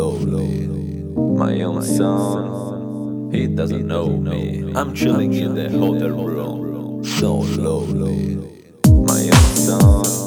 lonely. My own son, he doesn't know me. I'm chilling in the hotel room, so lonely. My own son.